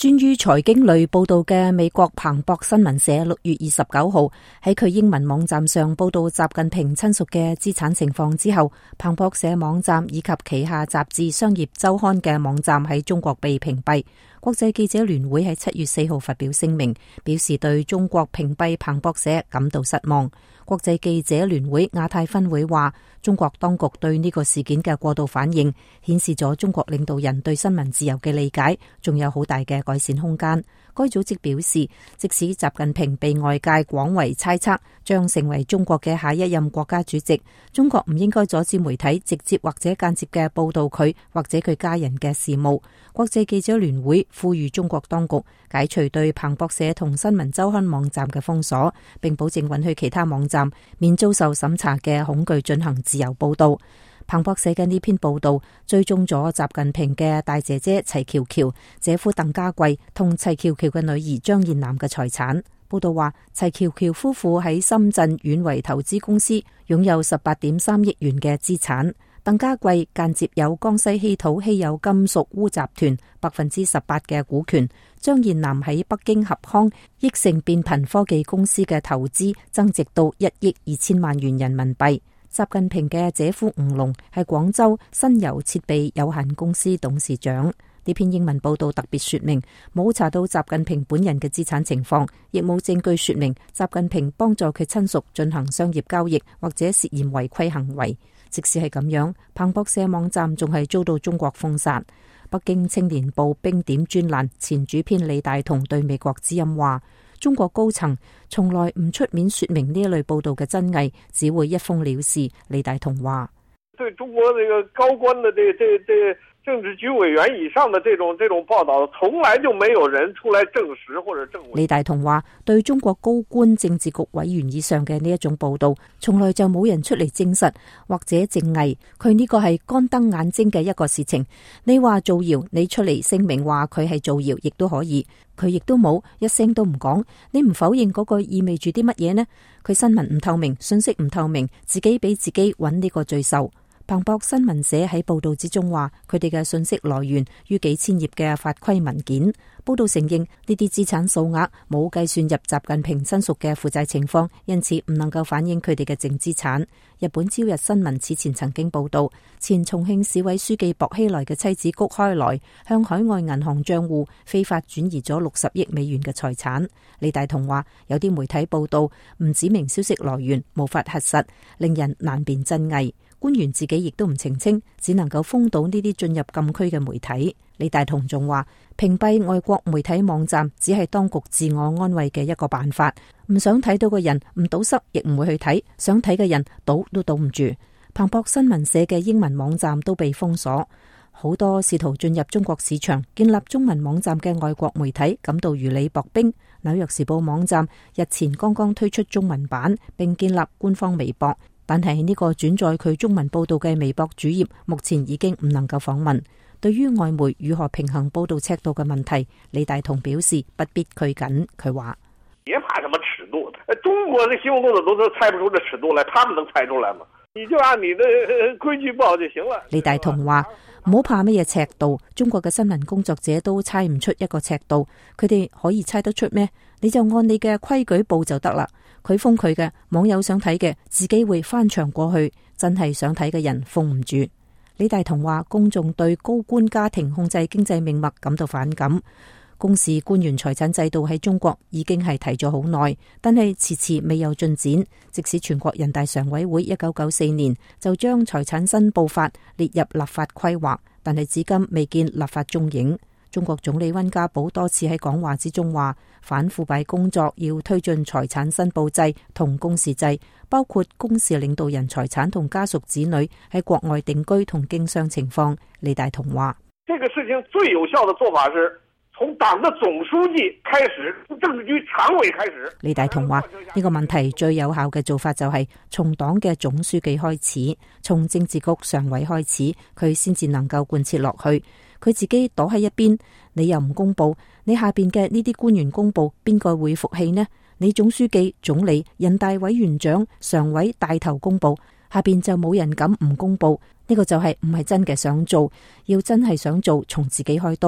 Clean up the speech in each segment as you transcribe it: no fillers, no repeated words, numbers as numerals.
專於財經類報道嘅美國彭博新聞社6月29號喺佢英文網站上報道習近平親屬嘅資產情況之後，彭博社網站以及旗下雜誌商業週刊嘅網站喺中國被屏蔽。國際記者聯會喺7月4號發表聲明，表示對中國屏蔽彭博社感到失望。國際記者聯會亞太分會話，中國當局對呢個事件嘅過度反應，顯示咗中國領導人對新聞自由嘅理解仲有好大嘅改善空間。該組織表示，即使習近平被外界廣為猜測將成為中國嘅下一任國家主席，中國唔應該阻止媒體直接或者間接嘅報道佢或者佢家人嘅事務。國際記者聯會呼籲中國當局解除對彭博社同新聞週刊網站嘅封鎖，並保證允許其他網站免遭受審查嘅恐懼進行自由報道。彭博社嘅呢篇報道追蹤咗習近平嘅大姐姐齊喬喬、姐夫鄧家貴同齊喬喬嘅女兒張燕南嘅財產。報道話，齊喬喬夫婦喺深圳遠維投資公司擁有18.3億元嘅資產。鄧家貴間接有江西稀土稀有金屬鎢集團18%嘅股權。張燕南喺北京合康益盛變頻科技公司嘅投資增值到1億2千萬元人民幣。習近平嘅姐夫吳龍係廣州新油設備有限公司董事長。呢篇英文報道特別說明，冇查到習近平本人嘅資產情況，亦冇證據說明習近平幫助佢親屬進行商業交易或者涉嫌違規行為。即使係咁樣，彭博社網站仲係遭到中國封殺。北京青年報冰點專欄前主編李大同對美國之音話，中國高層從來唔出面說明呢一類報道嘅真偽，只會一封了事。李大同話， 對中國這個高官的政治局委員以上的這種報道，從來就沒有人出來證實或者證偽。 李大同話，對中國高官政治局委員以上嘅呢一種報道，從來就冇人出嚟證實或者證偽。佢呢個係乾瞪眼睛嘅一個事情。你話造謠，你出嚟聲明話佢係造謠，亦都可以。佢亦都冇一聲都唔講。你唔否認嗰個意味住啲乜嘢呢？佢新聞唔透明，信息唔透明，自己俾自己揾呢個罪受。彭博新聞社喺報道之中話，佢哋嘅信息來源於幾千頁嘅法規文件。報道承認呢啲資產數額冇計算入習近平親屬嘅負債情況，因此唔能夠反映佢哋嘅淨資產。日本朝日新聞此前曾經報道，前重慶市委書記薄熙來嘅妻子谷開來向海外銀行賬戶非法轉移咗60億美元嘅財產。李大同話，有啲媒體報道唔指明消息來源，無法核實，令人難辨真偽。官員自己亦都唔澄清，只能夠封堵呢啲進入禁區嘅媒體。李大同仲話，屏蔽外國媒體網站只係當局自我安慰嘅一個辦法。唔想睇到嘅人唔堵塞，亦唔會去睇；想睇嘅人堵都堵唔住。彭博新聞社嘅英文網站都被封鎖，好多試圖進入中國市場建立中文網站嘅外國媒體感到如履薄冰。紐約時報網站日前剛剛推出中文版，並建立官方微博。但係呢個轉載佢中文報道嘅微博主頁目前已經唔能夠訪問。對於外媒如何平衡報道尺度嘅問題，李大同表示不必拘謹。佢話： 別怕什麼尺度，中國嘅新聞工作者都猜不出這尺度來，他們能猜出來嗎？你就按你的規矩報就行了。 李大同話：唔好怕乜嘢尺度，中國嘅新聞工作者都猜唔出一個尺度，佢哋可以猜得出咩？你就按你嘅規矩報就得啦。佢封佢嘅，網友想睇嘅，自己會翻牆過去。真係想睇嘅人封唔住。李大同話，公眾對高官家庭控制經濟命脈感到反感。公示官員財產制度喺中國已經係提咗好耐，但係遲遲未有進展。即使全國人大常委會1994年就將財產申報法列入立法規劃，但係至今未見立法蹤影。中國總理溫家寶多次喺講話之中話，反腐敗工作要推進財產申報制同公示制，包括公示領導人財產同家屬子女喺國外定居同經商情況。李大同話： 這個事情最有效的做法是從黨的總書記開始，政治局常委開始。 李大同話，呢個問題最有效嘅做法就係從黨嘅總書記開始，從政治局常委開始，佢先至能夠貫徹落去。佢自己躲喺一邊，你又唔公布，你下邊嘅呢啲官員公布，邊個會服氣呢？你總書記、總理、人大委員長、常委帶頭公布，下邊就冇人敢唔公布。呢個就係唔係真嘅想做，要真係想做，從自己開刀。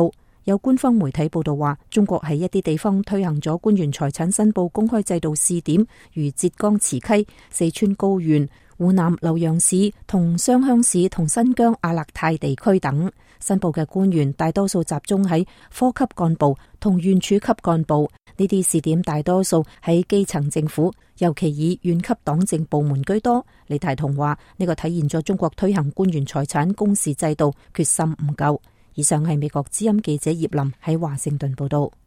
有官方媒體報道話，中國喺一啲地方推行咗官員財產申報公開制度試點，如浙江慈溪、四川高原、湖南瀏陽市同湘鄉市同新疆阿勒泰地區等。申報嘅官員大多數集中喺科級幹部同縣處級幹部，呢啲試點大多數喺基層政府，尤其以縣級黨政部門居多。李大同話，呢個體現咗中國推行官員財產公示制度決心唔夠。以上係美國之音記者葉林喺華盛頓報道。